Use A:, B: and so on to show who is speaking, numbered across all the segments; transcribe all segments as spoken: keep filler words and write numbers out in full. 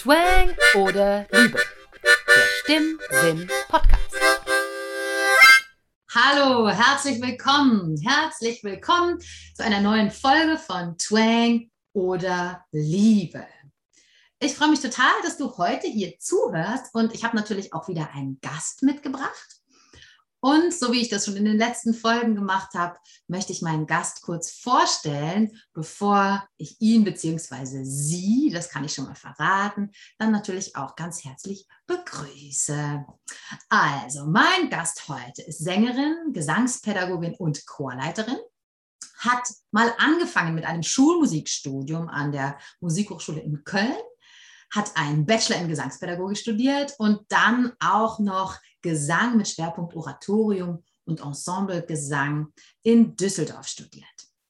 A: Twang oder Liebe? Der Stimmsinn-Podcast. Hallo, herzlich willkommen, herzlich willkommen zu einer neuen Folge von Twang oder Liebe. Ich freue mich total, dass du heute hier zuhörst und ich habe natürlich auch wieder einen Gast mitgebracht. Und so wie ich das schon in den letzten Folgen gemacht habe, möchte ich meinen Gast kurz vorstellen, bevor ich ihn bzw. sie, das kann ich schon mal verraten, dann natürlich auch ganz herzlich begrüße. Also, mein Gast heute ist Sängerin, Gesangspädagogin und Chorleiterin, hat mal angefangen mit einem Schulmusikstudium an der Musikhochschule in Köln, hat einen Bachelor in Gesangspädagogik studiert und dann auch noch Gesang mit Schwerpunkt Oratorium und Ensemblegesang in Düsseldorf studiert.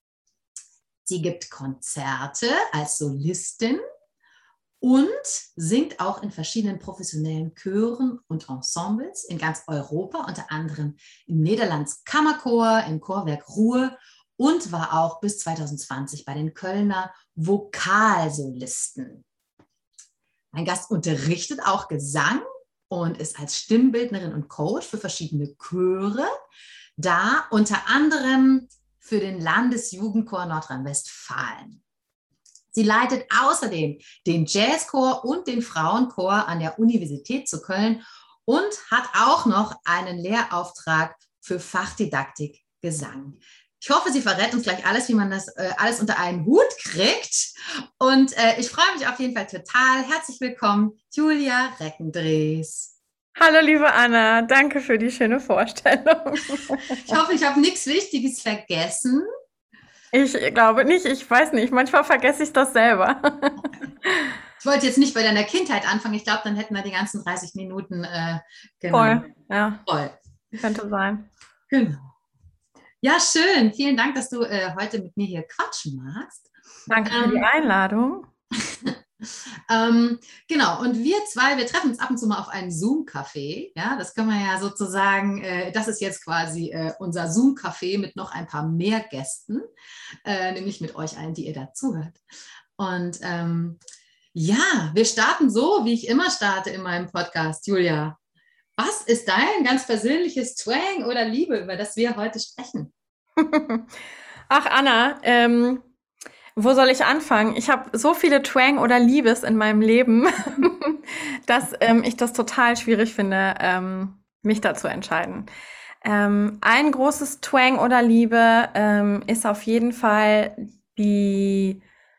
A: Sie gibt Konzerte als Solistin und singt auch in verschiedenen professionellen Chören und Ensembles in ganz Europa, unter anderem im Niederlands Kammerchor, im Chorwerk Ruhr und war auch bis zwanzig zwanzig bei den Kölner Vokalsolisten. Mein Gast unterrichtet auch Gesang und ist als Stimmbildnerin und Coach für verschiedene Chöre da, unter anderem für den Landesjugendchor Nordrhein-Westfalen. Sie leitet außerdem den Jazzchor und den Frauenchor an der Universität zu Köln und hat auch noch einen Lehrauftrag für Fachdidaktik Gesang. Ich hoffe, sie verrät uns gleich alles, wie man das äh, alles unter einen Hut kriegt. Und äh, ich freue mich auf jeden Fall total. Herzlich willkommen, Julia Reckendrees.
B: Hallo, liebe Anna. Danke für die schöne Vorstellung.
A: Ich hoffe, ich habe nichts Wichtiges vergessen.
B: Ich glaube nicht. Ich weiß nicht. Manchmal vergesse ich das selber.
A: Ich wollte jetzt nicht bei deiner Kindheit anfangen. Ich glaube, dann hätten wir die ganzen dreißig Minuten äh, genau.
B: Voll, ja.
A: Voll.
B: Könnte sein.
A: Genau. Ja, schön. Vielen Dank, dass du äh, heute mit mir hier quatschen magst.
B: Danke für die Einladung.
A: ähm, genau, und wir zwei, wir treffen uns ab und zu mal auf einen Zoom-Café. Ja, das können wir ja sozusagen, äh, das ist jetzt quasi äh, unser Zoom-Café mit noch ein paar mehr Gästen, äh, nämlich mit euch allen, die ihr dazuhört. Und ähm, ja, wir starten so, wie ich immer starte in meinem Podcast, Julia. Was ist dein ganz persönliches Twang oder Liebe, über das wir heute sprechen?
B: Ach, Anna, ähm, wo soll ich anfangen? Ich habe so viele Twang oder Liebes in meinem Leben, dass ähm, ich das total schwierig finde, ähm, mich da zu entscheiden. Ähm, ein großes Twang oder Liebe ähm, ist auf jeden Fall die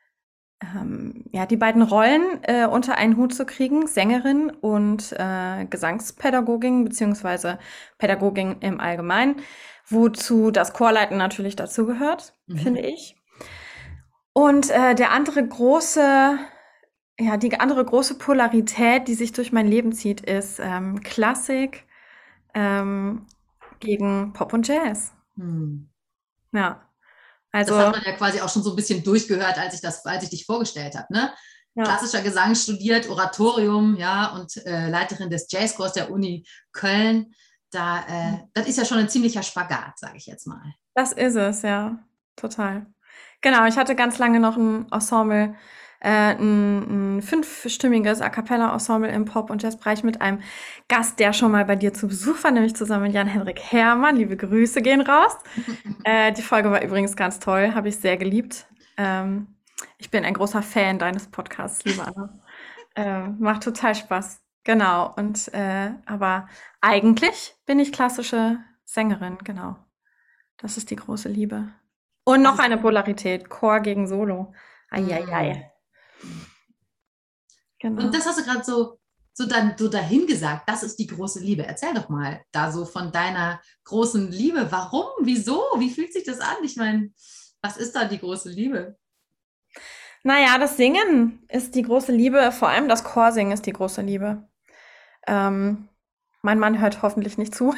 B: Ähm, ja, die beiden Rollen äh, unter einen Hut zu kriegen, Sängerin und äh, Gesangspädagogin beziehungsweise Pädagogin im Allgemeinen, wozu das Chorleiten natürlich dazugehört, mhm. finde ich. Und äh, der andere große, ja, die andere große Polarität, die sich durch mein Leben zieht, ist ähm, Klassik ähm, gegen Pop und Jazz.
A: Mhm.
B: Ja. Also,
A: das hat man ja quasi auch schon so ein bisschen durchgehört, als ich das, als ich dich vorgestellt habe, ne? Ja. Klassischer Gesang studiert, Oratorium, ja, und äh, Leiterin des Jazzchors der Uni Köln. Da, äh, das ist ja schon ein ziemlicher Spagat, sage ich jetzt mal.
B: Das ist es, ja, total. Genau, ich hatte ganz lange noch ein Ensemble, äh, ein, ein fünfstimmiges A-Cappella-Ensemble im Pop- und Jazzbereich mit einem Gast, der schon mal bei dir zu Besuch war, nämlich zusammen mit Jan-Henrik Herrmann. Liebe Grüße gehen raus. äh, die Folge war übrigens ganz toll, habe ich sehr geliebt. Ähm, ich bin ein großer Fan deines Podcasts, liebe Anna. äh, macht total Spaß. Genau, und äh, aber eigentlich bin ich klassische Sängerin, genau. Das ist die große Liebe. Und noch eine Polarität, Chor gegen Solo. Eieiei.
A: Genau. Und das hast du gerade so, so, dann, so dahin gesagt, das ist die große Liebe. Erzähl doch mal da so von deiner großen Liebe. Warum? Wieso? Wie fühlt sich das an? Ich meine, was ist da die große Liebe?
B: Naja, das Singen ist die große Liebe, vor allem das Chorsingen ist die große Liebe. Ähm, mein Mann hört hoffentlich nicht zu.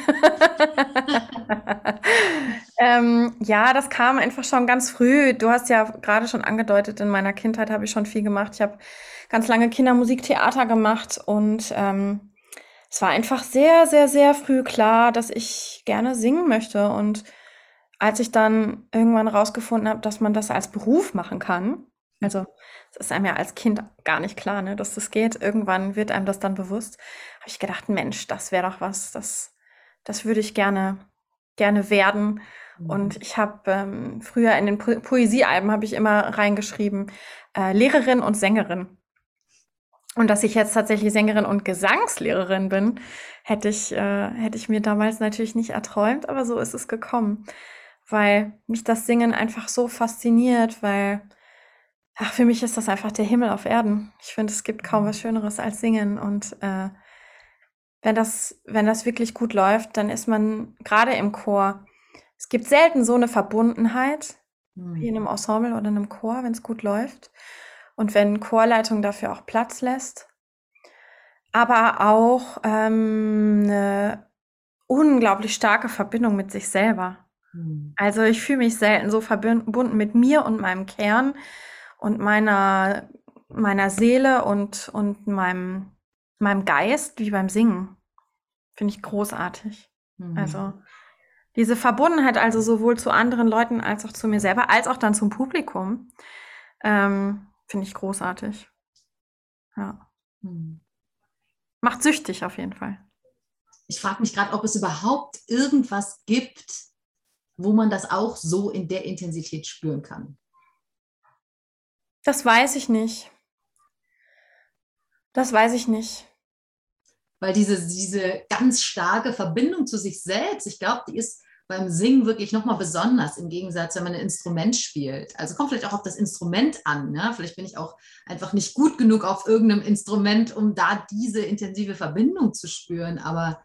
B: ähm, ja, das kam einfach schon ganz früh. Du hast ja gerade schon angedeutet, in meiner Kindheit habe ich schon viel gemacht. Ich habe ganz lange Kindermusiktheater gemacht und ähm, es war einfach sehr, sehr, sehr früh klar, dass ich gerne singen möchte. Und als ich dann irgendwann rausgefunden habe, dass man das als Beruf machen kann, Also, das ist einem ja als Kind gar nicht klar, ne, dass das geht. Irgendwann wird einem das dann bewusst. Habe ich gedacht: „Mensch, das wäre doch was, das das würde ich gerne gerne werden.“ Und
A: Mhm.
B: ich habe, ähm, früher in den Po Poesiealben habe ich immer reingeschrieben, äh, Lehrerin und Sängerin. Und dass ich jetzt tatsächlich Sängerin und Gesangslehrerin bin, hätte ich äh, hätte ich mir damals natürlich nicht erträumt, aber so ist es gekommen, weil mich das Singen einfach so fasziniert, weil ach, für mich ist das einfach der Himmel auf Erden. Ich finde, es gibt kaum was Schöneres als Singen und, äh, wenn das wenn das wirklich gut läuft, dann ist man gerade im Chor es gibt selten so eine Verbundenheit wie in
A: Mhm.
B: 'nem Ensemble oder 'nem Chor, wenn es gut läuft und wenn Chorleitung dafür auch Platz lässt, aber auch, ähm, 'ne unglaublich starke Verbindung mit sich selber.
A: Mhm.
B: Also, ich fühle mich selten so verbunden mit mir und meinem Kern und meiner meiner Seele und und meinem meinem Geist wie beim Singen. Finde ich großartig.
A: Mhm.
B: Also, diese Verbundenheit also sowohl zu anderen Leuten als auch zu mir selber, als auch dann zum Publikum, ähm, finde ich großartig. Ja.
A: Mhm.
B: Macht süchtig auf jeden Fall.
A: Ich frage mich gerade, ob es überhaupt irgendwas gibt, wo man das auch so in der Intensität spüren kann.
B: Das weiß ich nicht. Das weiß ich nicht.
A: Weil diese, diese ganz starke Verbindung zu sich selbst, ich glaube, die ist beim Singen wirklich nochmal besonders, im Gegensatz, wenn man ein Instrument spielt. Also kommt vielleicht auch auf das Instrument an. Ne? Vielleicht bin ich auch einfach nicht gut genug auf irgendeinem Instrument, um da diese intensive Verbindung zu spüren. Aber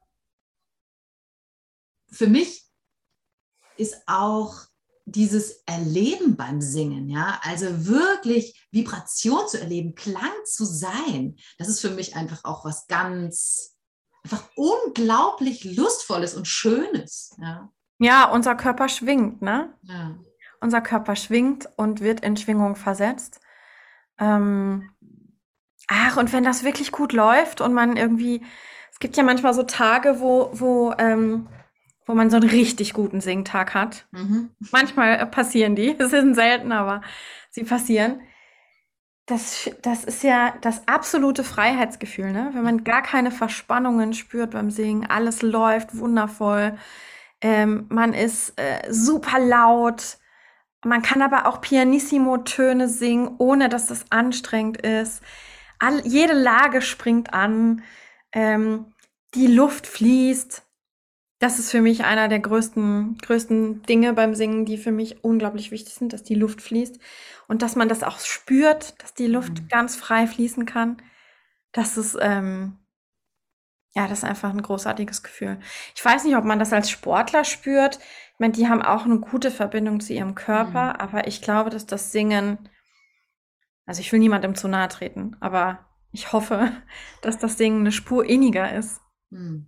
A: für mich ist auch dieses Erleben beim Singen, ja, also wirklich Vibration zu erleben, Klang zu sein, das ist für mich einfach auch was ganz, einfach unglaublich Lustvolles und Schönes, ja.
B: Ja, unser Körper schwingt, ne?
A: Ja.
B: Unser Körper schwingt und wird in Schwingung versetzt. Ähm, ach, und wenn das wirklich gut läuft und man irgendwie, es gibt ja manchmal so Tage, wo, wo, ähm, wo man so einen richtig guten Singtag hat.
A: Mhm.
B: Manchmal äh, passieren die, es sind selten, aber sie passieren. Das, das ist ja das absolute Freiheitsgefühl, ne? Wenn man gar keine Verspannungen spürt beim Singen, alles läuft wundervoll, ähm, man ist äh, super laut, man kann aber auch Pianissimo-Töne singen, ohne dass das anstrengend ist. All, jede Lage springt an, ähm, die Luft fließt. Das ist für mich einer der größten, größten Dinge beim Singen, die für mich unglaublich wichtig sind, dass die Luft fließt und dass man das auch spürt, dass die Luft
A: Mhm.
B: ganz frei fließen kann. Das ist, ähm, ja, das ist einfach ein großartiges Gefühl. Ich weiß nicht, ob man das als Sportler spürt. Ich meine, die haben auch eine gute Verbindung zu ihrem
A: Mhm.
B: Körper, aber ich glaube, dass das Singen, also ich will niemandem zu nahe treten, aber ich hoffe, dass das Singen eine Spur inniger ist.
A: Mhm.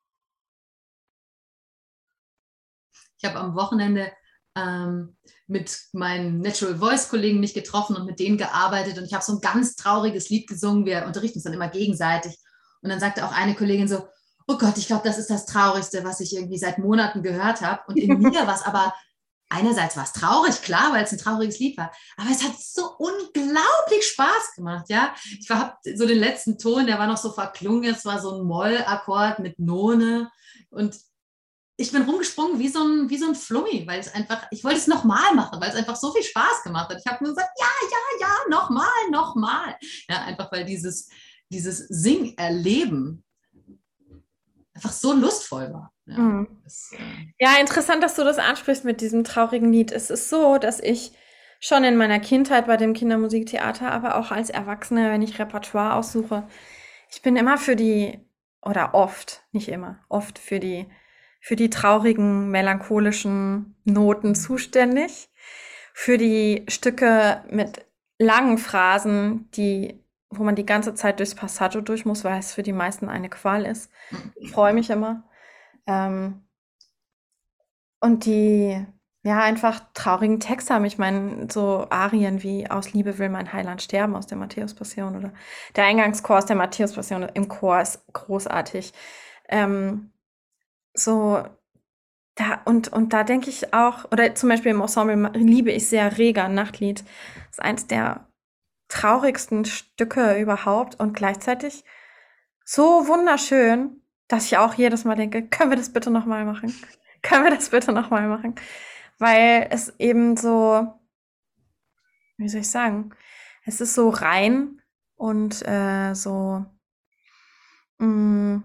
A: Ich habe am Wochenende ähm, mit meinen Natural Voice Kollegen mich getroffen und mit denen gearbeitet und ich habe so ein ganz trauriges Lied gesungen. Wir unterrichten uns dann immer gegenseitig. Und dann sagte auch eine Kollegin so, oh Gott, ich glaube, das ist das Traurigste, was ich irgendwie seit Monaten gehört habe. Und in mir war es aber, einerseits war es traurig, klar, weil es ein trauriges Lied war, aber es hat so unglaublich Spaß gemacht, ja. Ich habe so den letzten Ton, der war noch so verklungen, es war so ein Mollakkord mit None und ich bin rumgesprungen wie so ein, wie so ein Flummi, weil es einfach, ich wollte es nochmal machen, weil es einfach so viel Spaß gemacht hat. Ich habe nur gesagt, ja, ja, ja, nochmal, nochmal. Ja, einfach weil dieses, dieses Singerleben einfach so lustvoll war. Ja,
B: Mhm.
A: das, äh,
B: Ja, interessant, dass du das ansprichst mit diesem traurigen Lied. Es ist so, dass ich schon in meiner Kindheit bei dem Kindermusiktheater, aber auch als Erwachsene, wenn ich Repertoire aussuche, ich bin immer für die, oder oft, nicht immer, oft für die, für die traurigen, melancholischen Noten zuständig, für die Stücke mit langen Phrasen, die, wo man die ganze Zeit durchs Passaggio durch muss, weil es für die meisten eine Qual ist. Ich freue mich immer. Ähm, und die, ja, einfach traurigen Texte haben. Ich meine, so Arien wie Aus Liebe will mein Heiland sterben aus der Matthäus-Passion oder der Eingangschor aus der Matthäus-Passion im Chor ist großartig. Ähm, so da, und, und da denke ich auch, oder zum Beispiel im Ensemble ma- liebe ich sehr Rega, Nachtlied. Das ist eins der traurigsten Stücke überhaupt und gleichzeitig so wunderschön, dass ich auch jedes Mal denke, können wir das bitte nochmal machen? Können wir das bitte nochmal machen? Weil es eben so, wie soll ich sagen, es ist so rein und äh, so, mh,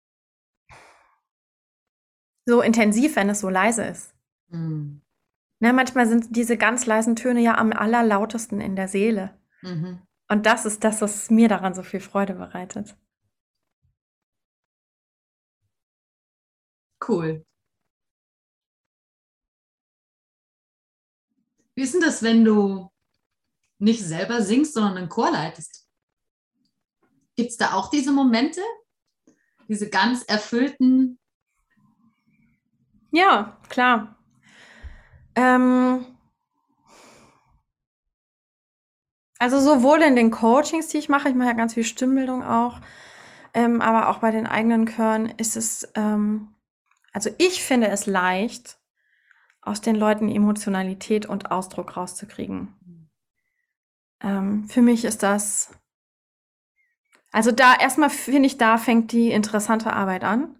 B: so intensiv, wenn es so leise ist.
A: Mhm.
B: Ne, manchmal sind diese ganz leisen Töne ja am allerlautesten in der Seele.
A: Mhm.
B: Und das ist das, was mir daran so viel Freude bereitet.
A: Cool. Wie ist denn das, wenn du nicht selber singst, sondern einen Chor leitest? Gibt es da auch diese Momente, diese ganz erfüllten?
B: Ja, klar. Ähm, also sowohl in den Coachings, die ich mache, ich mache ja ganz viel Stimmbildung auch, ähm, aber auch bei den eigenen Chören ist es, ähm, also ich finde es leicht, aus den Leuten Emotionalität und Ausdruck rauszukriegen. Ähm, für mich ist das, also da erstmal finde ich, da fängt die interessante Arbeit an.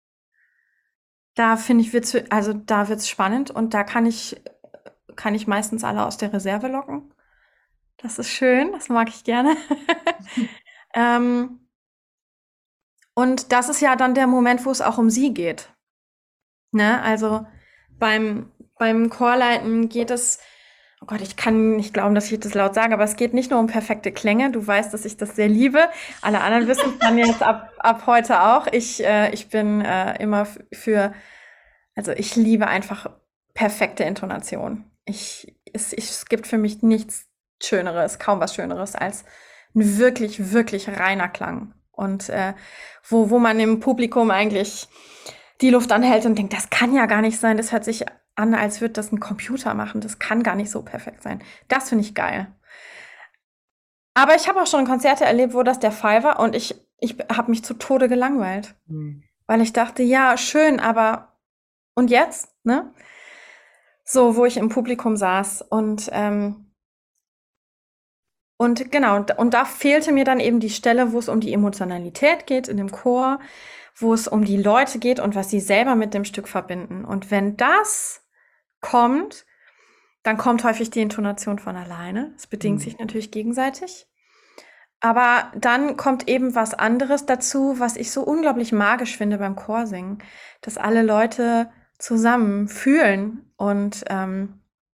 B: Da finde ich, wird's, also da wird's spannend und da kann ich, kann ich meistens alle aus der Reserve locken. Das ist schön, das mag ich gerne. ähm, und das ist ja dann der Moment, wo es auch um sie geht. Ne? Also beim, beim Chorleiten geht es, oh Gott, ich kann nicht glauben, dass ich das laut sage, aber es geht nicht nur um perfekte Klänge. Du weißt, dass ich das sehr liebe. Alle anderen wissen es dann jetzt ab, ab heute auch. Ich, äh, ich bin äh, immer für, also ich liebe einfach perfekte Intonation. Ich, es, ich, es gibt für mich nichts Schöneres, kaum was Schöneres als ein wirklich, wirklich reiner Klang. Und äh, wo, wo man im Publikum eigentlich die Luft anhält und denkt, das kann ja gar nicht sein. Das hört sich an, als würde das ein Computer machen. Das kann gar nicht so perfekt sein. Das finde ich geil. Aber ich habe auch schon Konzerte erlebt, wo das der Fall war und ich, ich habe mich zu Tode gelangweilt.
A: Hm.
B: Weil ich dachte, ja, schön, aber und jetzt? Ne? So, wo ich im Publikum saß und ähm, und genau, und, und da fehlte mir dann eben die Stelle, wo es um die Emotionalität geht in dem Chor, wo es um die Leute geht und was sie selber mit dem Stück verbinden. Und wenn das kommt, dann kommt häufig die Intonation von alleine. Es bedingt
A: Hm.
B: sich natürlich gegenseitig. Aber dann kommt eben was anderes dazu, was ich so unglaublich magisch finde beim Chorsingen, dass alle Leute zusammen fühlen und ähm,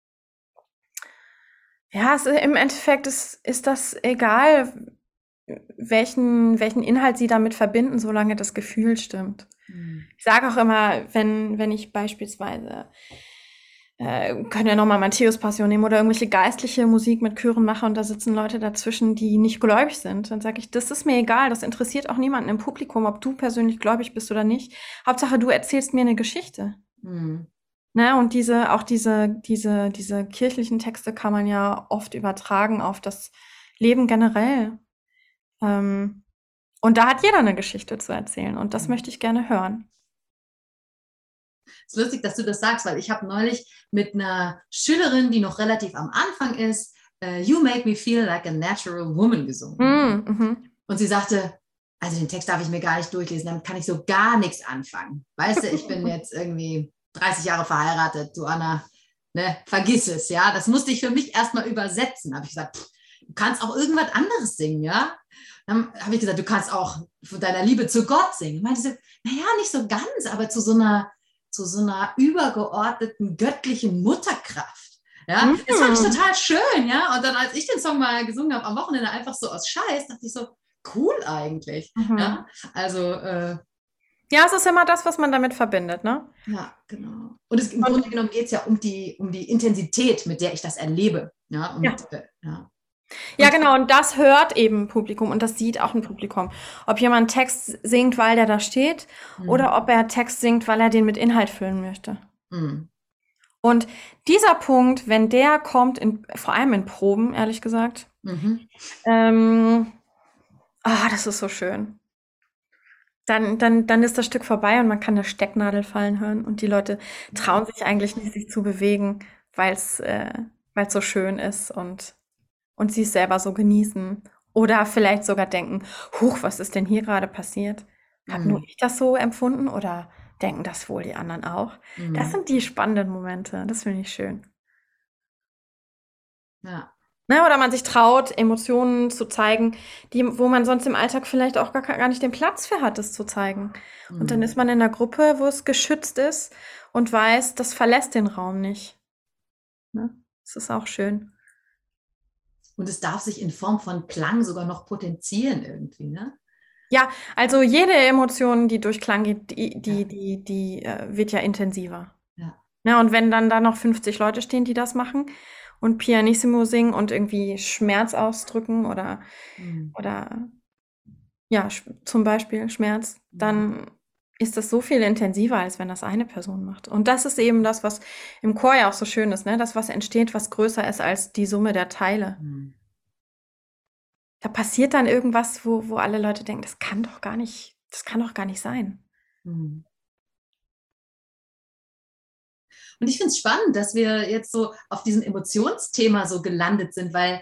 B: ja, es, im Endeffekt ist, ist das egal, welchen, welchen Inhalt sie damit verbinden, solange das Gefühl stimmt.
A: Hm.
B: Ich sage auch immer, wenn, wenn ich beispielsweise, äh, können wir nochmal Matthäus Passion nehmen oder irgendwelche geistliche Musik mit Chören mache und da sitzen Leute dazwischen, die nicht gläubig sind, dann sage ich, das ist mir egal, das interessiert auch niemanden im Publikum, ob du persönlich gläubig bist oder nicht. Hauptsache, du erzählst mir eine Geschichte.
A: Hm.
B: Ne, und diese, auch diese, diese, diese kirchlichen Texte kann man ja oft übertragen auf das Leben generell. Ähm, und da hat jeder eine Geschichte zu erzählen und das
A: Hm.
B: möchte ich gerne hören.
A: Es ist lustig, dass du das sagst, weil ich habe neulich mit einer Schülerin, die noch relativ am Anfang ist, uh, You Make Me Feel Like a Natural Woman gesungen.
B: Mm, mhm.
A: Und sie sagte, also den Text darf ich mir gar nicht durchlesen, damit kann ich so gar nichts anfangen. Weißt du, ich bin jetzt irgendwie dreißig Jahre verheiratet, du Anna, ne, vergiss es, ja. Das musste ich für mich erstmal übersetzen. Habe ich gesagt, pff, du kannst auch irgendwas anderes singen, ja. Dann habe ich gesagt, du kannst auch von deiner Liebe zu Gott singen. Ich meinte sie, naja, nicht so ganz, aber zu so einer, zu so einer übergeordneten göttlichen Mutterkraft. Ja, das fand ich
B: Mhm.
A: total schön, ja. Und dann, als ich den Song mal gesungen habe am Wochenende, einfach so aus Scheiß, dachte ich so, cool eigentlich.
B: Mhm.
A: Ja, also, äh,
B: Ja, es ist immer das, was man damit verbindet, ne?
A: ja, genau. Und es, im
B: Und
A: Grunde genommen geht es ja um die, um die Intensität, mit der ich das erlebe. Ja,
B: ja.
A: und, äh, ja.
B: Ja,
A: Und
B: genau, und das hört eben ein Publikum und das sieht auch ein Publikum. Ob jemand Text singt, weil der da steht,
A: hm,
B: oder ob er Text singt, weil er den mit Inhalt füllen möchte.
A: hm,
B: Und dieser Punkt, wenn der kommt, in, vor allem in Proben, ehrlich gesagt,
A: mhm.
B: ähm, ah, das ist so schön. Dann, dann, dann ist das Stück vorbei und man kann eine Stecknadel fallen hören und die Leute trauen sich eigentlich nicht, sich zu bewegen, weil es äh, weil's so schön ist und, und sie es selber so genießen. Oder vielleicht sogar denken, huch, was ist denn hier gerade passiert? Hab nur
A: Mhm.
B: ich das so empfunden oder denken das wohl die anderen auch? Das
A: Mhm.
B: sind die spannenden Momente, das finde ich schön.
A: Ja.
B: Ne, oder man sich traut, Emotionen zu zeigen, die, wo man sonst im Alltag vielleicht auch gar, gar nicht den Platz für hat, es zu zeigen. Und dann
A: Mhm.
B: ist man in einer Gruppe, wo es geschützt ist und weiß, das verlässt den Raum nicht. Ne? Das ist auch schön.
A: Und es darf sich in Form von Klang sogar noch potenzieren irgendwie, ne?
B: Ja, also jede Emotion, die durch Klang geht, die, die,
A: Ja,
B: die, die äh, wird ja intensiver.
A: ja.
B: Ja, und wenn dann da noch fünfzig Leute stehen, die das machen und Pianissimo singen und irgendwie Schmerz ausdrücken oder,
A: Mhm.
B: oder ja, sch zum Beispiel Schmerz,
A: Mhm.
B: dann ist das so viel intensiver, als wenn das eine Person macht. Und das ist eben das, was im Chor ja auch so schön ist, ne? Das, was entsteht, was größer ist als die Summe der Teile.
A: Mhm.
B: Da passiert dann irgendwas, wo, wo alle Leute denken, das kann doch gar nicht, das kann doch gar nicht sein.
A: Mhm. Und ich finde es spannend, dass wir jetzt so auf diesem Emotionsthema so gelandet sind, weil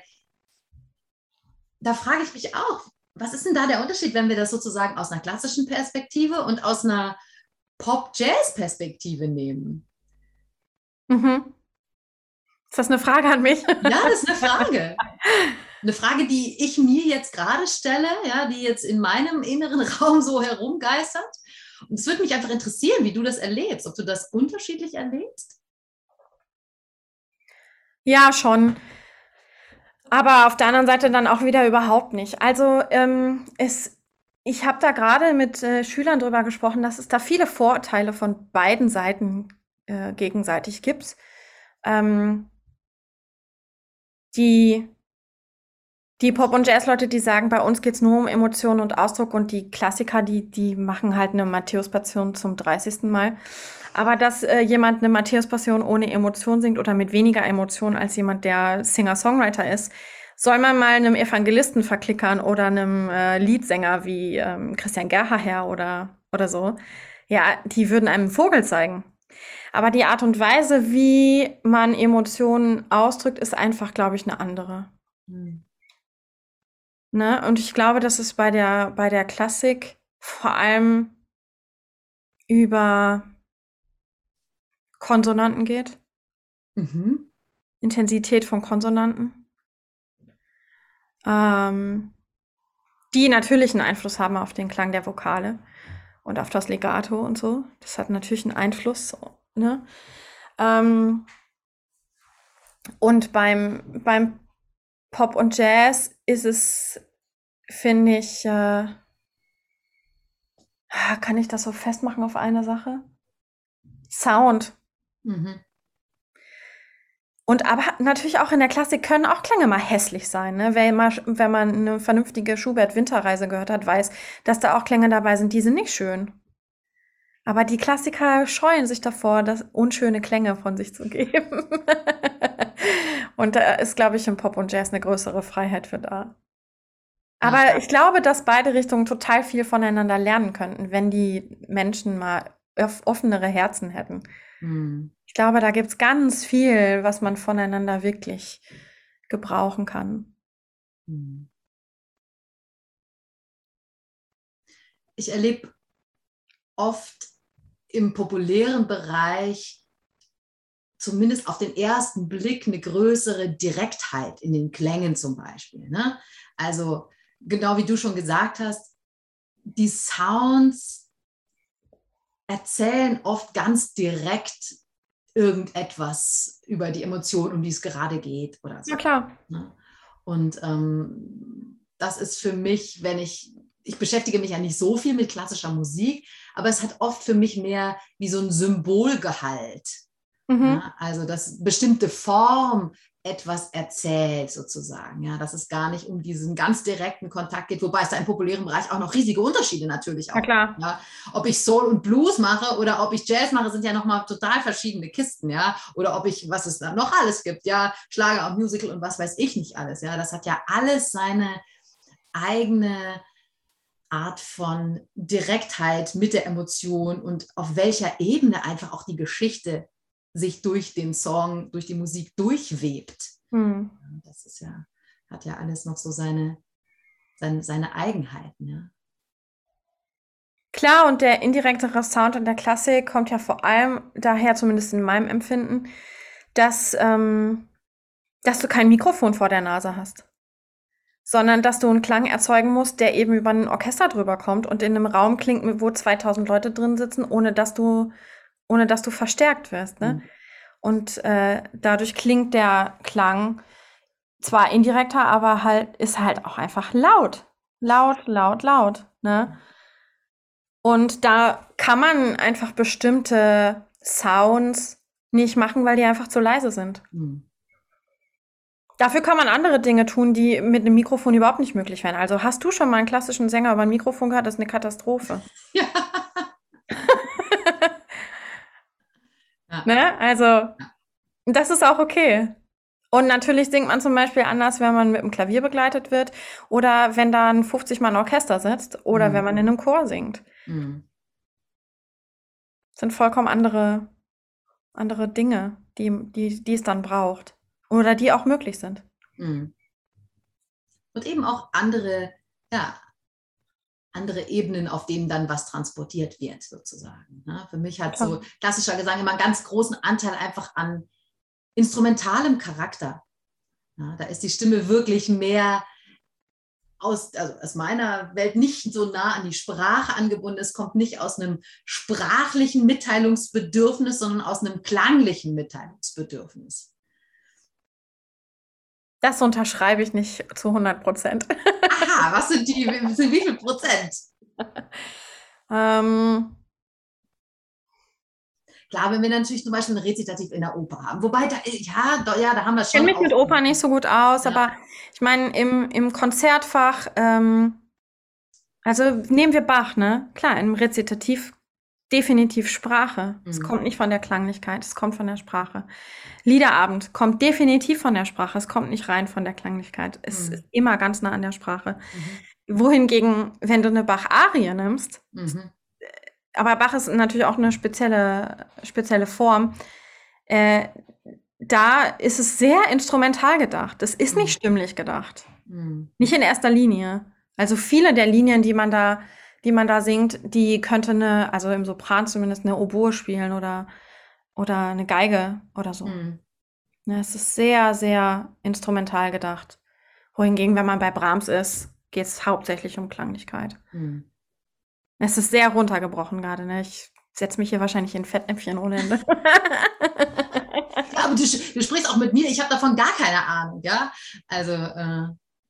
A: da frage ich mich auch, was ist denn da der Unterschied, wenn wir das sozusagen aus einer klassischen Perspektive und aus einer Pop-Jazz-Perspektive nehmen?
B: Mhm. Ist das eine Frage an mich?
A: Ja, das ist eine Frage. Eine Frage, die ich mir jetzt gerade stelle, ja, die jetzt in meinem inneren Raum so herumgeistert. Und es würde mich einfach interessieren, wie du das erlebst, ob du das unterschiedlich erlebst.
B: Ja, schon. Aber auf der anderen Seite dann auch wieder überhaupt nicht. Also ähm, es, ich habe da gerade mit äh, Schülern drüber gesprochen, dass es da viele Vorurteile von beiden Seiten äh, gegenseitig gibt. Ähm, die die Pop- und Jazz-Leute, die sagen, bei uns geht's nur um Emotionen und Ausdruck und die Klassiker, die, die machen halt eine Matthäus-Passion zum dreißigsten Mal. Aber dass äh, jemand eine Matthäus-Passion ohne Emotion singt oder mit weniger Emotion als jemand, der Singer-Songwriter ist, soll man mal einem Evangelisten verklickern oder einem äh, Liedsänger wie ähm, Christian Gerhaher oder, oder so. Ja, die würden einem einen Vogel zeigen. Aber die Art und Weise, wie man Emotionen ausdrückt, ist einfach, glaube ich, eine andere.
A: Hm.
B: Ne? Und ich glaube, dass es bei der, bei der Klassik vor allem über Konsonanten geht,
A: Mhm.
B: Intensität von Konsonanten, ähm, die natürlich einen Einfluss haben auf den Klang der Vokale und auf das Legato und so. Das hat natürlich einen Einfluss. Ne? Ähm, und beim, beim Pop und Jazz ist es, finde ich, äh, kann ich das so festmachen auf eine Sache? Sound.
A: Mhm.
B: Und aber natürlich auch in der Klassik können auch Klänge mal hässlich sein, ne? Wer mal, wenn man eine vernünftige Schubert-Winterreise gehört hat, weiß, dass da auch Klänge dabei sind, die sind nicht schön. Aber die Klassiker scheuen sich davor, das unschöne Klänge von sich zu geben. Und da ist, glaube ich, im Pop und Jazz eine größere Freiheit für da.
A: Ach,
B: Aber
A: da.
B: ich glaube, dass beide Richtungen total viel voneinander lernen könnten, wenn die Menschen mal off- offenere Herzen hätten.
A: Hm.
B: Ich glaube, da gibt's ganz viel, was man voneinander wirklich gebrauchen kann.
A: Hm. Ich erlebe oft im populären Bereich zumindest auf den ersten Blick eine größere Direktheit in den Klängen zum Beispiel. Ne? Also genau wie du schon gesagt hast, die Sounds erzählen oft ganz direkt irgendetwas über die Emotion, um die es gerade geht oder
B: Ja,
A: so.
B: klar.
A: Ne? Und ähm, das ist für mich, wenn ich, ich beschäftige mich ja nicht so viel mit klassischer Musik, aber es hat oft für mich mehr wie so ein Symbolgehalt.
B: Mhm.
A: Ja, also, dass bestimmte Form etwas erzählt sozusagen, ja, dass es gar nicht um diesen ganz direkten Kontakt geht, wobei es da im populären Bereich auch noch riesige Unterschiede natürlich
B: Ja,
A: auch gibt.
B: klar.
A: Ja. Ob ich Soul und Blues mache oder ob ich Jazz mache, sind ja nochmal total verschiedene Kisten, ja, oder ob ich, was es da noch alles gibt, ja, Schlager und Musical und was weiß ich nicht alles, ja, das hat ja alles seine eigene Art von Direktheit mit der Emotion und auf welcher Ebene einfach auch die Geschichte sich durch den Song, durch die Musik durchwebt. Hm. Das ist ja, hat ja alles noch so seine, seine, seine Eigenheiten. Ja.
B: Klar, und der indirektere Sound in der Klassik kommt ja vor allem daher, zumindest in meinem Empfinden, dass, ähm, dass du kein Mikrofon vor der Nase hast, sondern dass du einen Klang erzeugen musst, der eben über ein Orchester drüber kommt und in einem Raum klingt, wo zweitausend Leute drin sitzen, ohne dass du, ohne dass du verstärkt wirst. Ne? Mhm. Und äh, dadurch klingt der Klang zwar indirekter, aber halt ist halt auch einfach laut. Laut, laut, laut. Ne? Und da kann man einfach bestimmte Sounds nicht machen, weil die einfach zu leise sind. Mhm. Dafür kann man andere Dinge tun, die mit einem Mikrofon überhaupt nicht möglich wären. Also hast du schon mal einen klassischen Sänger über ein Mikrofon gehört? Das ist eine Katastrophe. Ja. Ja. Ne? Also, das ist auch okay. Und natürlich singt man zum Beispiel anders, wenn man mit dem Klavier begleitet wird oder wenn da ein fünfzig Mann Orchester sitzt oder mhm. wenn man in einem Chor singt. Mhm. Das sind vollkommen andere, andere Dinge, die, die, die es dann braucht. Oder die auch möglich sind.
A: Mhm. Und eben auch andere, ja, andere Ebenen, auf denen dann was transportiert wird, sozusagen. Ja, für mich hat so klassischer Gesang immer einen ganz großen Anteil einfach an instrumentalem Charakter. Ja, da ist die Stimme wirklich mehr aus, also aus meiner Welt nicht so nah an die Sprache angebunden. Es kommt nicht aus einem sprachlichen Mitteilungsbedürfnis, sondern aus einem klanglichen Mitteilungsbedürfnis.
B: Das unterschreibe ich nicht zu hundert Prozent.
A: Aha, was sind die, sind wie viel Prozent? ähm, Klar, wenn wir natürlich zum Beispiel ein Rezitativ in der Oper haben. Wobei, da, ja, da, ja, da haben wir schon.
B: Ich kenne mich mit Oper nicht so gut aus, ja. Aber ich meine, im, im Konzertfach, ähm, also nehmen wir Bach, ne? Klar, im Rezitativ definitiv Sprache. Es mhm. kommt nicht von der Klanglichkeit, es kommt von der Sprache. Liederabend kommt definitiv von der Sprache, es kommt nicht rein von der Klanglichkeit. Es mhm. ist immer ganz nah an der Sprache. Mhm. Wohingegen, wenn du eine Bach-Arie nimmst, mhm. aber Bach ist natürlich auch eine spezielle, spezielle Form, äh, da ist es sehr instrumental gedacht. Es ist mhm. nicht stimmlich gedacht. Mhm. Nicht in erster Linie. Also viele der Linien, die man da die man da singt, die könnte eine, also im Sopran zumindest, eine Oboe spielen oder, oder eine Geige oder so. Mhm. Ja, es ist sehr, sehr instrumental gedacht. Wohingegen, wenn man bei Brahms ist, geht es hauptsächlich um Klanglichkeit. Mhm. Es ist sehr runtergebrochen gerade, ne? Ich setze mich hier wahrscheinlich in Fettnäpfchen ohne Ende.
A: Ja, aber du, du sprichst auch mit mir, ich habe davon gar keine Ahnung, ja? Also, äh,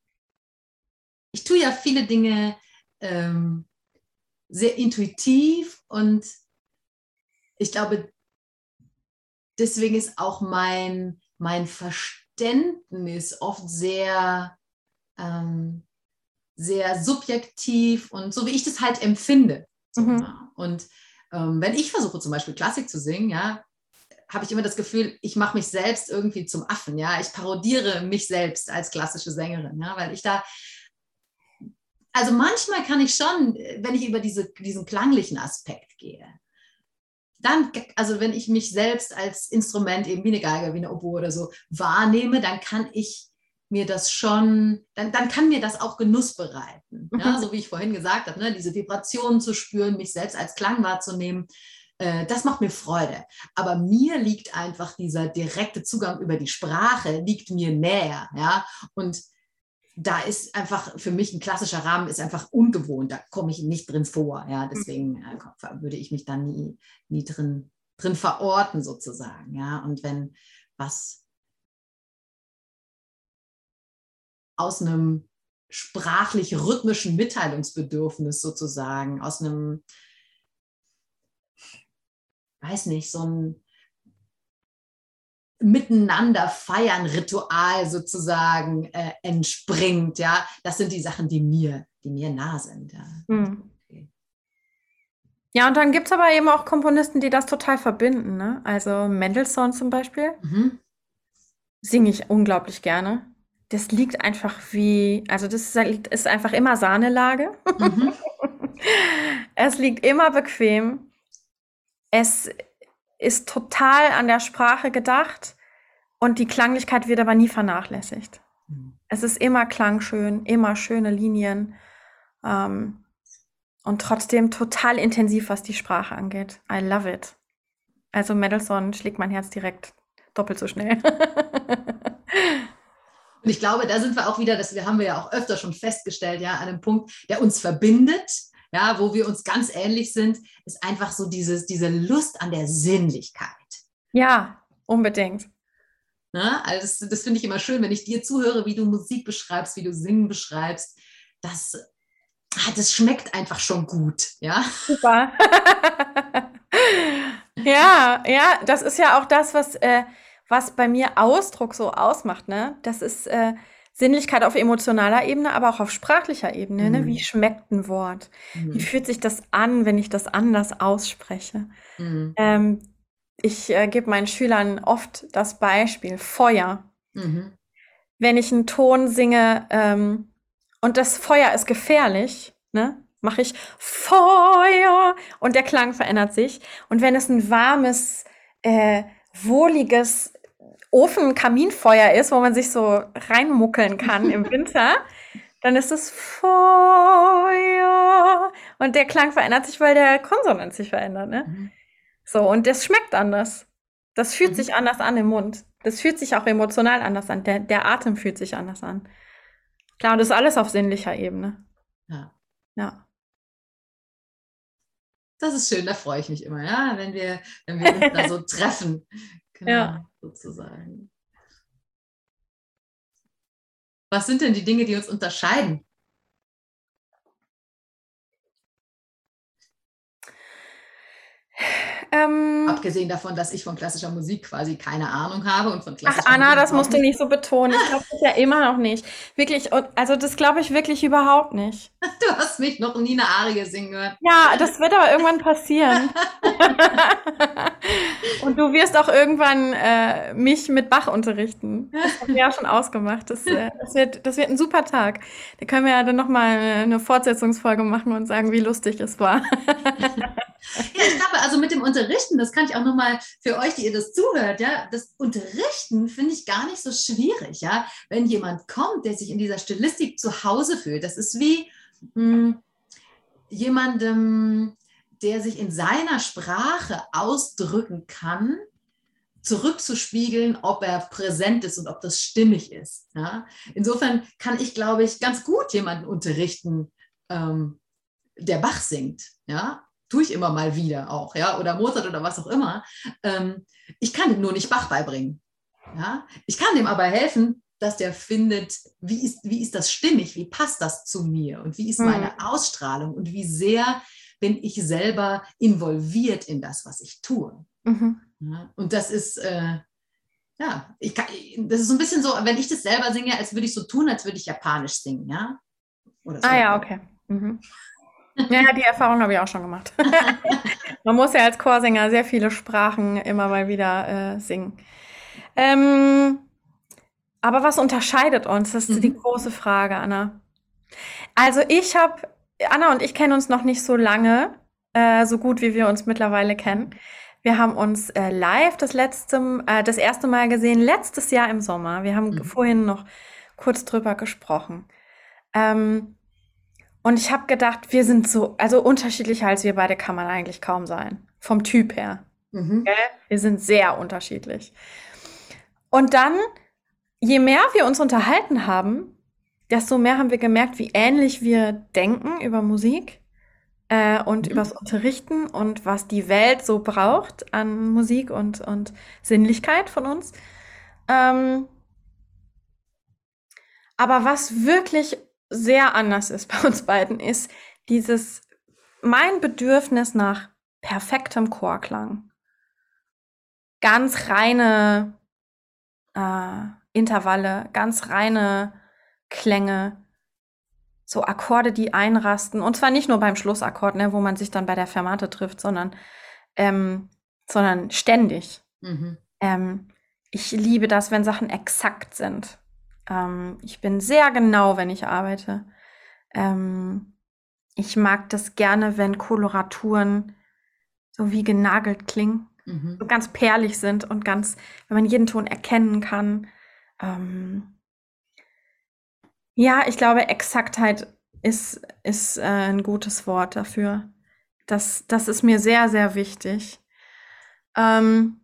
A: ich tue ja viele Dinge ähm, sehr intuitiv und ich glaube, deswegen ist auch mein, mein Verständnis oft sehr, ähm, sehr subjektiv und so, wie ich das halt empfinde. So, mhm. ja. Und ähm, wenn ich versuche, zum Beispiel Klassik zu singen, ja, habe ich immer das Gefühl, ich mache mich selbst irgendwie zum Affen. Ja? Ich parodiere mich selbst als klassische Sängerin, ja? Weil ich da Also manchmal kann ich schon, wenn ich über diese, diesen klanglichen Aspekt gehe, dann, also wenn ich mich selbst als Instrument, eben wie eine Geige, wie eine Oboe oder so, wahrnehme, dann kann ich mir das schon, dann, dann kann mir das auch Genuss bereiten. Ja? So wie ich vorhin gesagt habe, ne? Diese Vibrationen zu spüren, mich selbst als Klang wahrzunehmen, äh, das macht mir Freude. Aber mir liegt einfach dieser direkte Zugang über die Sprache, liegt mir näher. Ja? Und da ist einfach für mich ein klassischer Rahmen ist einfach ungewohnt, da komme ich nicht drin vor, ja, deswegen äh, würde ich mich da nie, nie drin, drin verorten sozusagen, ja, und wenn was aus einem sprachlich-rhythmischen Mitteilungsbedürfnis sozusagen, aus einem, weiß nicht, so ein Miteinander feiern Ritual sozusagen äh, entspringt, ja, das sind die Sachen, die mir, die mir nah sind. Ja, hm. okay.
B: Ja, und dann gibt es aber eben auch Komponisten, die das total verbinden, ne? Also Mendelssohn zum Beispiel, mhm. singe ich unglaublich gerne. das liegt einfach wie, also das ist ist einfach immer Sahnelage.
A: Mhm.
B: Es liegt immer bequem. Es ist total an der Sprache gedacht und die Klanglichkeit wird aber nie vernachlässigt.
A: Mhm.
B: Es ist immer klangschön, immer schöne Linien, ähm, und trotzdem total intensiv, was die Sprache angeht. I love it. Also Mendelssohn schlägt mein Herz direkt doppelt so schnell.
A: Und ich glaube, da sind wir auch wieder, das haben wir ja auch öfter schon festgestellt, ja, an einem Punkt, der uns verbindet, ja, wo wir uns ganz ähnlich sind, ist einfach so dieses, diese Lust an der Sinnlichkeit.
B: Ja, unbedingt.
A: Ne? Also das, das finde ich immer schön, wenn ich dir zuhöre, wie du Musik beschreibst, wie du Singen beschreibst. Das, ah, das schmeckt einfach schon gut, ja.
B: Super. Ja, ja, das ist ja auch das, was, äh, was bei mir Ausdruck so ausmacht, ne? Das ist äh, Sinnlichkeit auf emotionaler Ebene, aber auch auf sprachlicher Ebene, ne? Wie
A: Mhm.
B: schmeckt ein Wort? Wie
A: Mhm.
B: fühlt sich das an, wenn ich das anders ausspreche?
A: Mhm.
B: Ähm, ich äh, gebe meinen Schülern oft das Beispiel Feuer.
A: Mhm.
B: Wenn ich einen Ton singe, ähm, und das Feuer ist gefährlich, ne? Mache ich Feuer und der Klang verändert sich. Und wenn es ein warmes, äh, wohliges Ofen-Kaminfeuer ist, wo man sich so reinmuckeln kann im Winter, dann ist es Feuer und der Klang verändert sich, weil der Konsonant sich verändert, ne?
A: Mhm.
B: So, und das schmeckt anders. Das fühlt
A: Mhm.
B: sich anders an im Mund. Das fühlt sich auch emotional anders an. Der, der Atem fühlt sich anders an. Klar, und das ist alles auf sinnlicher Ebene.
A: Ja.
B: Ja.
A: Das ist schön, da freue ich mich immer, ja, wenn wir, wenn wir uns da so treffen. Genau,
B: Ja.
A: sozusagen. Was sind denn die Dinge, die uns unterscheiden?
B: Ähm,
A: Abgesehen davon, dass ich von klassischer Musik quasi keine Ahnung habe und von
B: ach,
A: klassischer
B: Anna,
A: Musik
B: das
A: auch
B: musst du
A: nicht.
B: nicht so betonen. Ich glaube das ja immer noch nicht. Wirklich, und- also das glaube ich wirklich überhaupt nicht.
A: Du hast mich noch nie eine Arie singen hören.
B: Ja, das wird aber irgendwann passieren. Und du wirst auch irgendwann äh, mich mit Bach unterrichten. Das haben wir ja schon ausgemacht. Das, äh, das wird, das wird ein super Tag. Da können wir ja dann nochmal eine Fortsetzungsfolge machen und sagen, wie lustig es war.
A: Ja, ich glaube, also mit dem Unterrichten, das kann ich auch nochmal für euch, die ihr das zuhört, ja, das Unterrichten finde ich gar nicht so schwierig, ja, wenn jemand kommt, der sich in dieser Stilistik zu Hause fühlt. Das ist wie mh, jemandem, der sich in seiner Sprache ausdrücken kann, zurückzuspiegeln, ob er präsent ist und ob das stimmig ist. Ja? Insofern kann ich, glaube ich, ganz gut jemanden unterrichten, ähm, der Bach singt. Ja? Tue ich immer mal wieder auch, ja, oder Mozart oder was auch immer. Ähm, ich kann dem nur nicht Bach beibringen. Ja? Ich kann dem aber helfen, dass der findet, wie ist, wie ist das stimmig, wie passt das zu mir und wie ist
B: Hm.
A: meine Ausstrahlung und wie sehr bin ich selber involviert in das, was ich tue.
B: Mhm.
A: Ja? Und das ist, äh, ja, ich kann, das ist so ein bisschen so, wenn ich das selber singe, als würde ich so tun, als würde ich Japanisch singen, ja. Oder so.
B: Ah ja, okay. Mhm. Ja, die Erfahrung habe ich auch schon gemacht. Man muss ja als Chorsänger sehr viele Sprachen immer mal wieder äh, singen. Ähm, aber was unterscheidet uns? Das ist die
A: Mhm.
B: große Frage, Anna. Also ich habe, Anna und ich kennen uns noch nicht so lange, äh, so gut wie wir uns mittlerweile kennen. Wir haben uns äh, live das letzte, äh, das erste Mal gesehen, letztes Jahr im Sommer. Wir haben
A: Mhm.
B: vorhin noch kurz drüber gesprochen. Ähm, und ich habe gedacht, wir sind so, also unterschiedlicher als wir beide kann man eigentlich kaum sein. Vom Typ her.
A: Mhm.
B: Gell? Wir sind sehr unterschiedlich. Und dann, je mehr wir uns unterhalten haben, desto mehr haben wir gemerkt, wie ähnlich wir denken über Musik äh, und
A: Mhm.
B: übers Unterrichten und was die Welt so braucht an Musik und, und Sinnlichkeit von uns. Ähm, aber was wirklich sehr anders ist bei uns beiden, ist dieses, mein Bedürfnis nach perfektem Chorklang. Ganz reine äh, Intervalle, ganz reine Klänge, so Akkorde, die einrasten. Und zwar nicht nur beim Schlussakkord, ne, wo man sich dann bei der Fermate trifft, sondern, ähm, sondern ständig.
A: Mhm.
B: Ähm, ich liebe das, wenn Sachen exakt sind. Ähm, ich bin sehr genau, wenn ich arbeite. Ähm, ich mag das gerne, wenn Koloraturen so wie genagelt klingen, so
A: Mhm.
B: ganz perlig sind und ganz, wenn man jeden Ton erkennen kann. Ähm, ja, ich glaube, Exaktheit ist, ist äh, ein gutes Wort dafür. Das, das ist mir sehr, sehr wichtig. Ähm,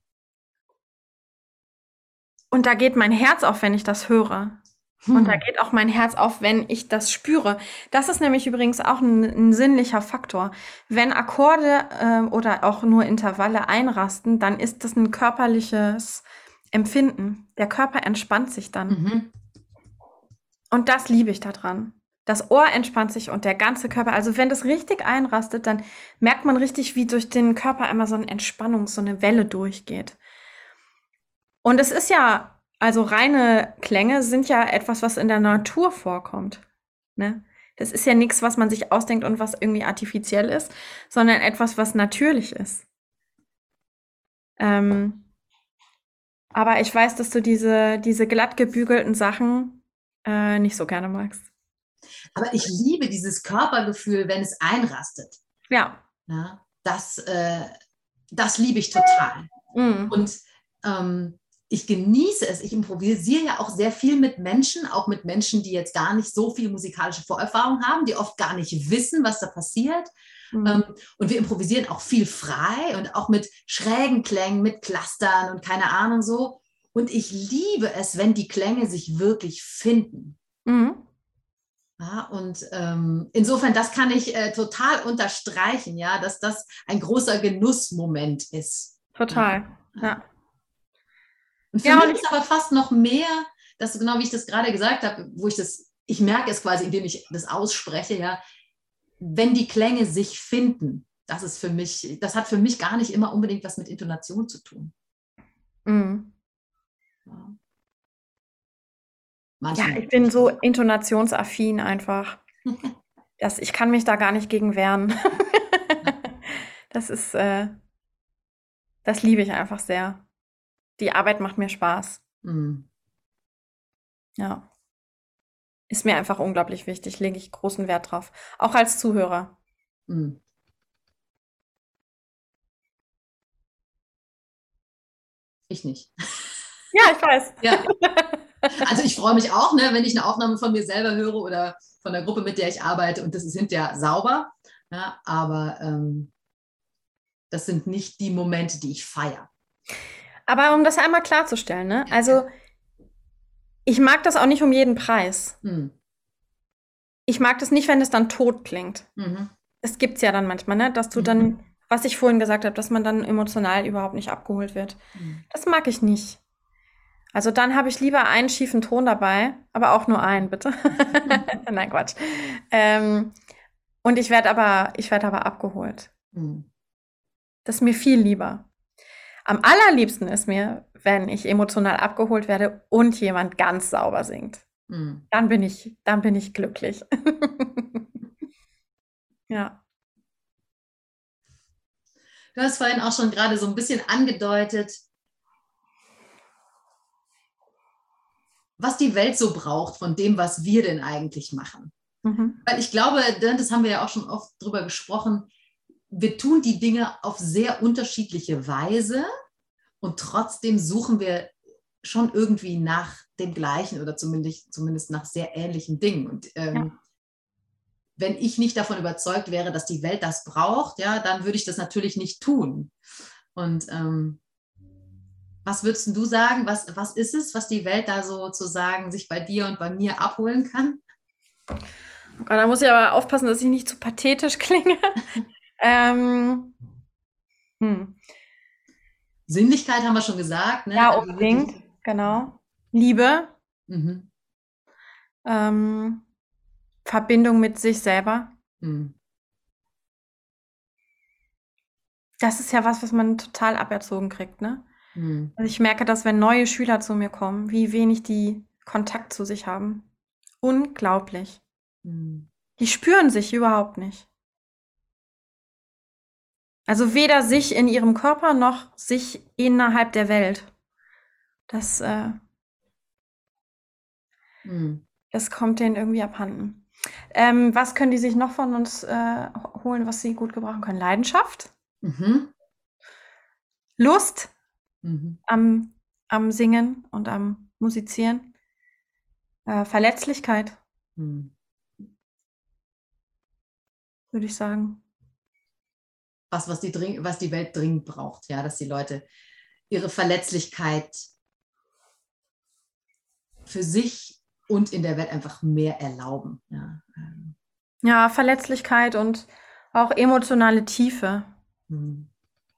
B: und da geht mein Herz auf, wenn ich das höre. Und da
A: Hm.
B: geht auch mein Herz auf, wenn ich das spüre. Das ist nämlich übrigens auch ein, ein sinnlicher Faktor. Wenn Akkorde ähm, oder auch nur Intervalle einrasten, dann ist das ein körperliches Empfinden. Der Körper entspannt sich dann.
A: Mhm.
B: Und das liebe ich daran. Das Ohr entspannt sich und der ganze Körper. Also wenn das richtig einrastet, dann merkt man richtig, wie durch den Körper einmal so eine Entspannung, so eine Welle durchgeht. Und es ist ja, also reine Klänge sind ja etwas, was in der Natur vorkommt. Ne? Das ist ja nichts, was man sich ausdenkt und was irgendwie artifiziell ist, sondern etwas, was natürlich ist. Ähm, aber ich weiß, dass du diese, diese glatt gebügelten Sachen äh, nicht so gerne magst.
A: Aber ich liebe dieses Körpergefühl, wenn es einrastet.
B: Ja.
A: Ja, das, äh, das liebe ich total.
B: Mm.
A: Und ähm, ich genieße es. Ich improvisiere ja auch sehr viel mit Menschen, auch mit Menschen, die jetzt gar nicht so viel musikalische Vorerfahrung haben, die oft gar nicht wissen, was da passiert.
B: Mm.
A: Ähm, und wir improvisieren auch viel frei und auch mit schrägen Klängen, mit Clustern und keine Ahnung so. Und ich liebe es, wenn die Klänge sich wirklich finden.
B: Mm.
A: Ja, und ähm, insofern, das kann ich äh, total unterstreichen, ja, dass das ein großer Genussmoment ist. Ja,
B: Total.
A: ja.
B: Ja.
A: Und für
B: Ja,
A: mich
B: und ich,
A: ist aber fast noch mehr, dass genau wie ich das gerade gesagt habe, wo ich das, ich merke es quasi, indem ich das ausspreche, ja, wenn die Klänge sich finden, das ist für mich, das hat für mich gar nicht immer unbedingt was mit Intonation zu tun.
B: mm.
A: Ja,
B: Ja,
A: manchmal
B: ich bin
A: natürlich
B: so
A: auch.
B: intonationsaffin einfach. Das, ich kann mich da gar nicht gegen wehren. Das ist, äh, das liebe ich einfach sehr. Die Arbeit macht mir Spaß.
A: Hm,
B: Ja. Ist mir einfach unglaublich wichtig, lege ich großen Wert drauf. Auch als Zuhörer.
A: hm. Ich nicht.
B: Ja, ich weiß.
A: Ja, also ich freue mich auch, ne, wenn ich eine Aufnahme von mir selber höre oder von der Gruppe, mit der ich arbeite und das ist hinterher sauber. Ja, aber ähm, das sind nicht die Momente, die ich feiere.
B: Aber um das einmal klarzustellen, ne? Also ich mag das auch nicht um jeden Preis.
A: Hm.
B: Ich mag das nicht, wenn es dann tot klingt.
A: Mhm.
B: Das gibt's ja dann manchmal, ne? Dass du
A: Mhm.
B: dann, was ich vorhin gesagt habe, dass man dann emotional überhaupt nicht abgeholt wird.
A: Mhm.
B: Das mag ich nicht. Also dann habe ich lieber einen schiefen Ton dabei, aber auch nur einen, bitte. Nein, Quatsch. Ähm, und ich werde aber, ich werde aber abgeholt.
A: Mhm.
B: Das ist mir viel lieber. Am allerliebsten ist mir, wenn ich emotional abgeholt werde und jemand ganz sauber singt.
A: Mhm.
B: Dann bin ich, dann bin ich glücklich. Ja.
A: Du hast vorhin auch schon gerade so ein bisschen angedeutet, was die Welt so braucht von dem, was wir denn eigentlich machen.
B: Mhm.
A: Weil ich glaube, das haben wir ja auch schon oft drüber gesprochen, wir tun die Dinge auf sehr unterschiedliche Weise und trotzdem suchen wir schon irgendwie nach dem Gleichen oder zumindest, zumindest nach sehr ähnlichen Dingen. Und
B: Ja.
A: ähm, wenn ich nicht davon überzeugt wäre, dass die Welt das braucht, ja, dann würde ich das natürlich nicht tun. Und ähm, was würdest du sagen, was, was ist es, was die Welt da sozusagen sich bei dir und bei mir abholen kann?
B: Und da muss ich aber aufpassen, dass ich nicht zu pathetisch klinge. ähm, hm.
A: Sinnlichkeit haben wir schon gesagt, ne?
B: Ja,
A: Also
B: unbedingt.
A: wirklich.
B: Genau. Liebe,
A: Mhm.
B: ähm, Verbindung mit sich selber.
A: Mhm.
B: Das ist ja was, was man total aberzogen kriegt, ne?
A: Mhm.
B: Also ich merke das, wenn neue Schüler zu mir kommen, wie wenig die Kontakt zu sich haben. Unglaublich.
A: Mhm.
B: Die spüren sich überhaupt nicht. Also weder sich in ihrem Körper noch sich innerhalb der Welt. Das, äh,
A: Hm.
B: Das kommt denen irgendwie abhanden. Ähm, was können die sich noch von uns äh, holen, was sie gut gebrauchen können? Leidenschaft,
A: Mhm.
B: Lust
A: Mhm.
B: am, am Singen und am Musizieren, äh, Verletzlichkeit,
A: Mhm.
B: würde ich sagen.
A: Was, was die, dring, was die Welt dringend braucht, ja, dass die Leute ihre Verletzlichkeit für sich und in der Welt einfach mehr erlauben. Ja, ähm.
B: Ja, Verletzlichkeit und auch emotionale Tiefe,
A: Hm.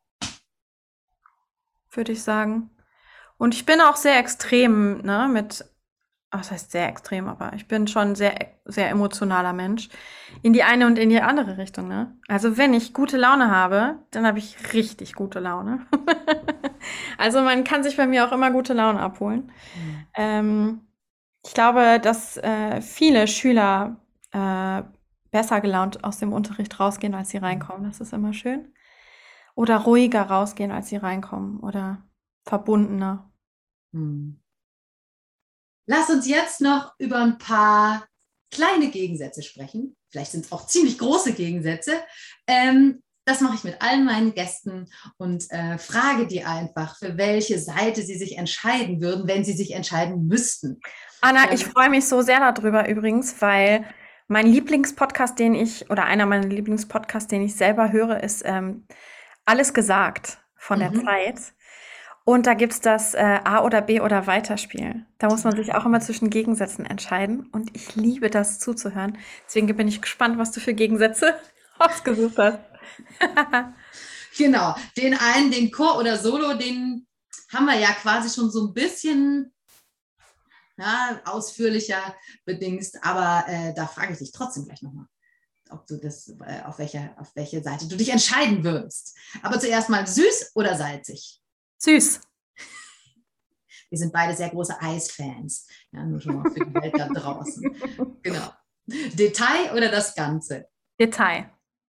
B: würde ich sagen. Und ich bin auch sehr extrem, ne, mit, ach, das heißt sehr extrem, aber ich bin schon sehr, sehr emotionaler Mensch. In die eine und in die andere Richtung, ne? Also wenn ich gute Laune habe, dann habe ich richtig gute Laune. Also man kann sich bei mir auch immer gute Laune abholen.
A: Hm.
B: Ähm, ich glaube, dass äh, viele Schüler äh, besser gelaunt aus dem Unterricht rausgehen, als sie reinkommen. Das ist immer schön. Oder ruhiger rausgehen, als sie reinkommen. Oder verbundener.
A: Hm. Lass uns jetzt noch über ein paar kleine Gegensätze sprechen. Vielleicht sind es auch ziemlich große Gegensätze. Ähm, das mache ich mit allen meinen Gästen und äh, frage die einfach, für welche Seite sie sich entscheiden würden, wenn sie sich entscheiden müssten.
B: Anna, ich
A: Ähm,
B: freue mich so sehr darüber übrigens, weil mein Lieblingspodcast, den ich, oder einer meiner Lieblingspodcasts, den ich selber höre, ist ähm, Alles gesagt von der
A: mhm.
B: Zeit. Und da gibt's das äh, A oder B oder Weiterspiel. Da muss man sich auch immer zwischen Gegensätzen entscheiden. Und ich liebe das zuzuhören. Deswegen bin ich gespannt, was du für Gegensätze ausgesucht hast.
A: Genau, den einen, den Chor oder Solo, den haben wir ja quasi schon so ein bisschen, ja, ausführlicher bedingst, aber äh, da frage ich dich trotzdem gleich nochmal, ob du das, äh, auf, welche, auf welche Seite du dich entscheiden würdest. Aber zuerst mal süß oder salzig?
B: Süß.
A: Wir sind beide sehr große Eisfans. Ja, nur schon mal für die Welt da draußen. Genau. Detail oder das Ganze?
B: Detail.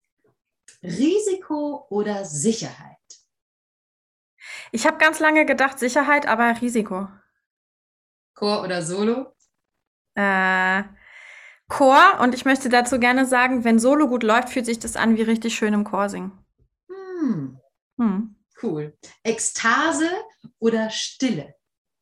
A: Risiko oder Sicherheit?
B: Ich habe ganz lange gedacht Sicherheit, aber Risiko.
A: Chor oder Solo?
B: Äh, Chor, und ich möchte dazu gerne sagen, wenn Solo gut läuft, fühlt sich das an wie richtig schön im Chor singen.
A: Hm,
B: Hm.
A: cool. Ekstase oder Stille?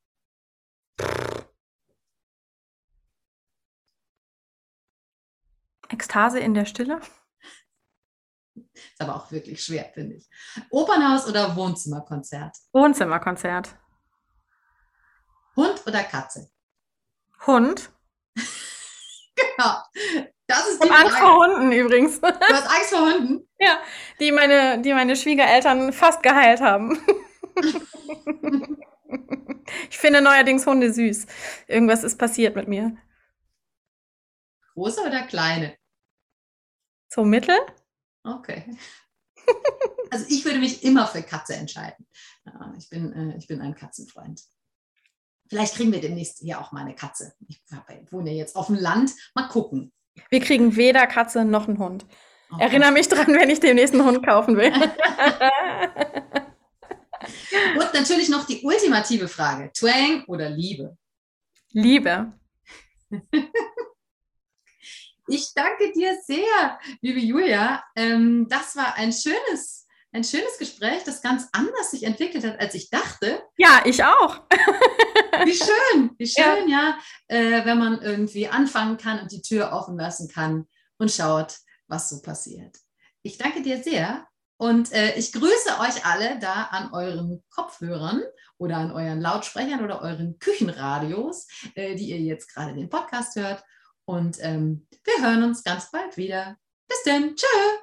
B: Ekstase in der Stille?
A: Ist aber auch wirklich schwer, finde ich. Opernhaus oder Wohnzimmerkonzert?
B: Wohnzimmerkonzert.
A: Hund oder Katze?
B: Hund.
A: Ja, das ist
B: Ich
A: die
B: habe Angst vor
A: Frage.
B: Hunden übrigens.
A: Du hast Angst vor Hunden?
B: Ja, die meine, die meine Schwiegereltern fast geheilt haben. Ich finde neuerdings Hunde süß. Irgendwas ist passiert mit mir.
A: Große oder kleine?
B: So mittel?
A: Okay. Also ich würde mich immer für Katze entscheiden. Ja, ich, bin, äh, ich bin ein Katzenfreund. Vielleicht kriegen wir demnächst hier auch mal eine Katze. Ich wohne jetzt auf dem Land. Mal gucken.
B: Wir kriegen weder Katze noch einen Hund.
A: Okay.
B: Erinnere mich dran, wenn ich demnächst einen Hund kaufen will.
A: Und natürlich noch die ultimative Frage. Twang oder Liebe?
B: Liebe.
A: Ich danke dir sehr, liebe Julia. Ähm, das war ein schönes, ein schönes Gespräch, das ganz anders sich entwickelt hat, als ich dachte.
B: Ja, ich auch.
A: Wie schön, wie schön,
B: Ja.
A: ja, äh, wenn man irgendwie anfangen kann und die Tür offen lassen kann und schaut, was so passiert. Ich danke dir sehr und äh, ich grüße euch alle da an euren Kopfhörern oder an euren Lautsprechern oder euren Küchenradios, äh, die ihr jetzt gerade den Podcast hört. Und ähm, wir hören uns ganz bald wieder. Bis dann. Tschö.